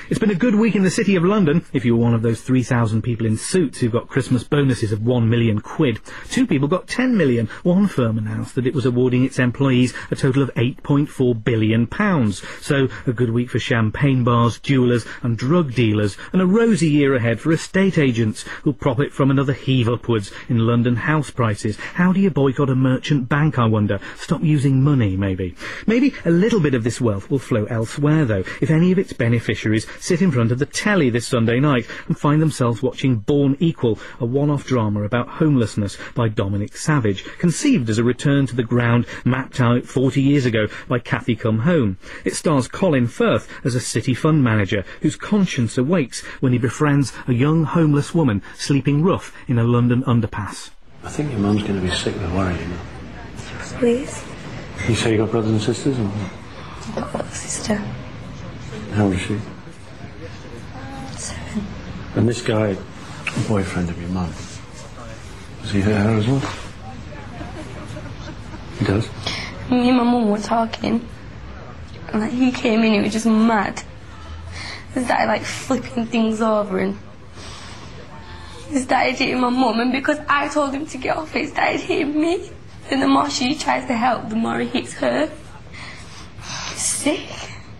It's been a good week in the City of London, if you were one of those 3,000 people in suits who got Christmas bonuses of £1 million. 2 people got 10 million. One firm announced that it was awarding its employees a total of £8.4 billion. So, a good week for champagne bars, jewellers and drug dealers, and a rosy year ahead for estate agents who'll profit from another heave upwards in London house prices. How do you boycott a merchant bank, I wonder? Stop using money, maybe. Maybe a little bit of this wealth will flow elsewhere, though, if any of its beneficiaries sit in front of the telly this Sunday night and find themselves watching Born Equal, a one-off drama about homelessness by Dominic Savage, conceived as a return to the ground mapped out 40 years ago by Cathy Come Home. It stars Colin Firth as a city fund manager whose conscience awakes when he befriends a young homeless woman sleeping rough in a London underpass. I think your mum's going to be sick with worry, you know. Please? You say you got brothers and sisters? Or? I've got a sister. How old is she? 7. And this guy, boyfriend of your mum, does he hurt her as well? He does? Me and my mum were talking, and he came in, he was just mad. He started flipping things over, and he started hitting my mum, and because I told him to get off it, he started hitting me. And the more she tries to help, the more he hits her. He's sick.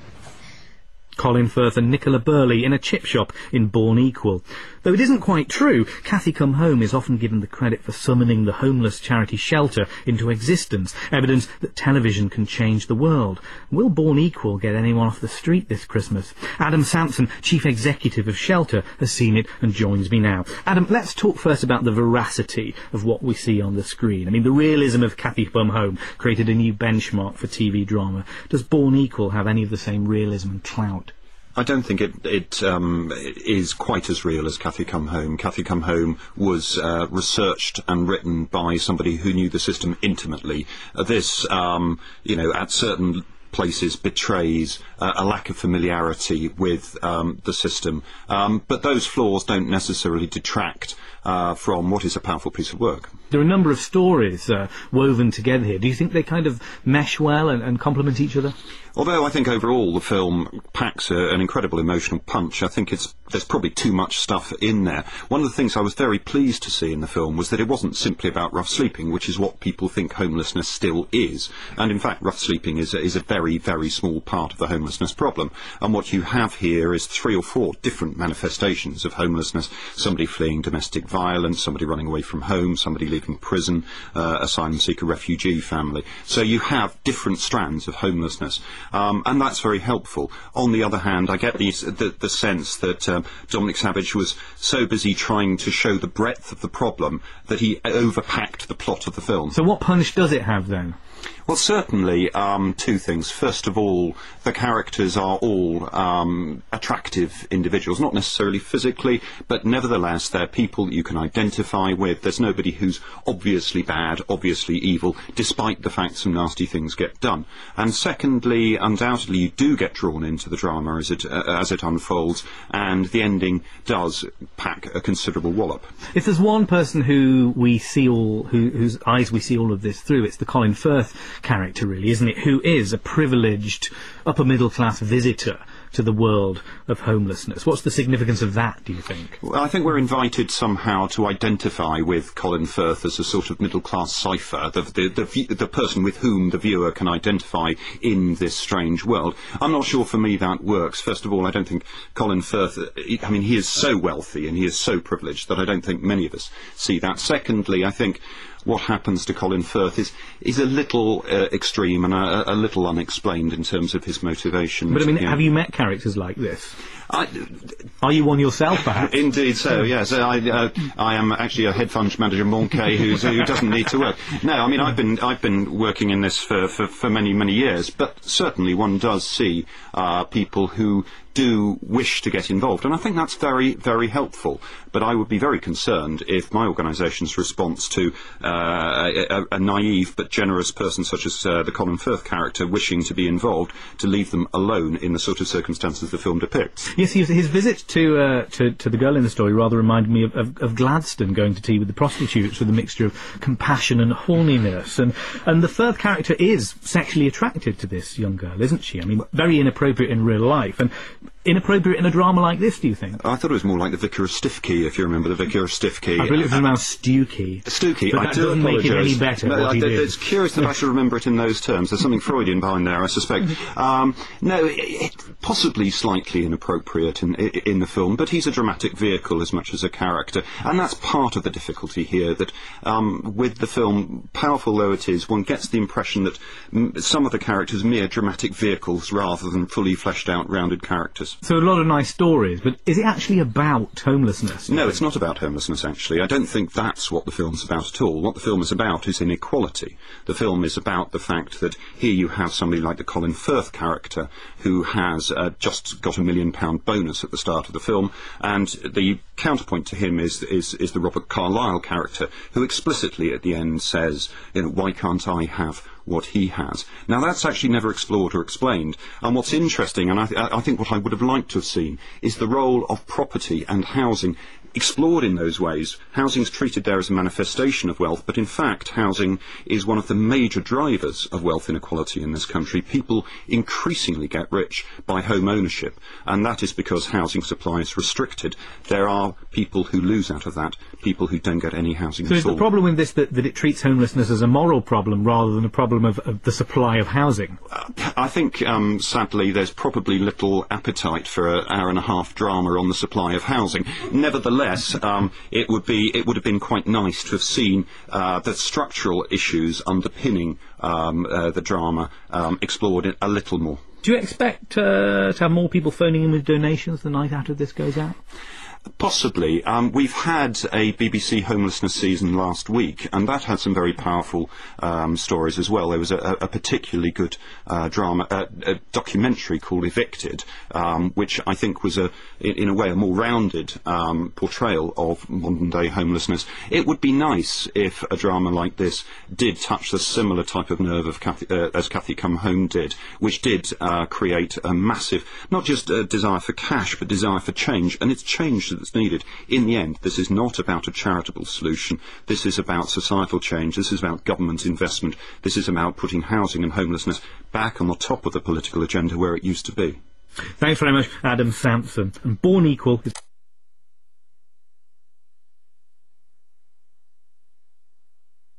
Colin Firth and Nicola Burley in a chip shop in Born Equal. Though it isn't quite true, Cathy Come Home is often given the credit for summoning the homeless charity Shelter into existence, evidence that television can change the world. Will Born Equal get anyone off the street this Christmas? Adam Sampson, Chief Executive of Shelter, has seen it and joins me now. Adam, let's talk first about the veracity of what we see on the screen. I mean, the realism of Cathy Come Home created a new benchmark for TV drama. Does Born Equal have any of the same realism and clout? I don't think it is quite as real as Cathy Come Home. Cathy Come Home was researched and written by somebody who knew the system intimately. This, at certain places betrays a lack of familiarity with the system. But those flaws don't necessarily detract from what is a powerful piece of work. There are a number of stories woven together here. Do you think they kind of mesh well and complement each other? Although I think overall the film packs an incredible emotional punch, I think there's probably too much stuff in there. One of the things I was very pleased to see in the film was that it wasn't simply about rough sleeping, which is what people think homelessness still is. And in fact, rough sleeping is a very, very small part of the homelessness problem. And what you have here is 3 or 4 different manifestations of homelessness. Somebody fleeing domestic violence, somebody running away from home, somebody leaving prison, asylum seeker refugee family. So you have different strands of homelessness. And that's very helpful. On the other hand, I get the sense that Dominic Savage was so busy trying to show the breadth of the problem that he overpacked the plot of the film. So what punch does it have then? Well, certainly 2 things. First of all, the characters are all attractive individuals, not necessarily physically, but nevertheless they're people you can identify with. There's nobody who's obviously bad, obviously evil, despite the fact some nasty things get done. And secondly, undoubtedly you do get drawn into the drama as it unfolds, and the ending does pack a considerable wallop. If there's one person who we see whose eyes we see all of this through, it's the Colin Firth character, really, isn't it? Who is a privileged upper middle class visitor to the world of homelessness. What's the significance of that, do you think? Well, I think we're invited somehow to identify with Colin Firth as a sort of middle-class cipher, the person with whom the viewer can identify in this strange world. I'm not sure for me that works. First of all, I don't think Colin Firth, he is so wealthy and he is so privileged that I don't think many of us see that. Secondly, I think what happens to Colin Firth is a little extreme and a little unexplained in terms of his motivations. But have you met characters like this? Are you one yourself, perhaps? Indeed so, yes. I am actually a head fund manager, Monkey, who doesn't need to work. No, I've been working in this for many, many years, but certainly one does see people who do wish to get involved, and I think that's very, very helpful. But I would be very concerned if my organisation's response to a naive but generous person such as the Colin Firth character wishing to be involved, to leave them alone in the sort of circumstances the film depicts. Yes, his visit to the girl in the story rather reminded me of Gladstone going to tea with the prostitutes, with a mixture of compassion and horniness. And the Firth character is sexually attracted to this young girl, isn't she? I mean, very inappropriate in real life. And inappropriate in a drama like this, do you think? I thought it was more like the Vicar of Stiffkey, if you remember the Vicar of Stiffkey. I believe it was around Stewkey. Stewkey, But I that do doesn't make it apologise. any better, No, what he did. it's curious that I should remember it in those terms. There's something Freudian behind there, I suspect. Possibly slightly inappropriate in the film, but he's a dramatic vehicle as much as a character, and that's part of the difficulty here, that with the film, powerful though it is, one gets the impression that some of the characters are mere dramatic vehicles rather than fully fleshed out, rounded characters. So a lot of nice stories, but is it actually about homelessness? No, it's not about homelessness, actually. I don't think that's what the film's about at all. What the film is about is inequality. The film is about the fact that here you have somebody like the Colin Firth character who has just got £1 million bonus at the start of the film, and the counterpoint to him is the Robert Carlyle character, who explicitly at the end says, why can't I have what he has? Now, that's actually never explored or explained, and what's interesting, and I think what I would have liked to have seen, is the role of property and housing explored in those ways. Housing's treated there as a manifestation of wealth, but in fact housing is one of the major drivers of wealth inequality in this country. People increasingly get rich by home ownership, and that is because housing supply is restricted. There are people who lose out of that, people who don't get any housing So at is all. the problem with this that it treats homelessness as a moral problem rather than a problem of the supply of housing? I think, sadly, there's probably little appetite for an hour-and-a-half drama on the supply of housing. Nevertheless, it would have been quite nice to have seen the structural issues underpinning the drama explored a little more. Do you expect to have more people phoning in with donations the night after this goes out? Possibly. We've had a BBC homelessness season last week, and that had some very powerful stories as well. There was a particularly good a documentary called Evicted, which I think was, in a way, a more rounded portrayal of modern-day homelessness. It would be nice if a drama like this did touch the similar type of nerve of as Cathy Come Home did, which did create a massive, not just a desire for cash, but desire for change, and it's change that's needed. In the end, this is not about a charitable solution. This is about societal change. This is about government investment. This is about putting housing and homelessness back on the top of the political agenda where it used to be. Thanks very much, Adam Sampson. And Born Equal is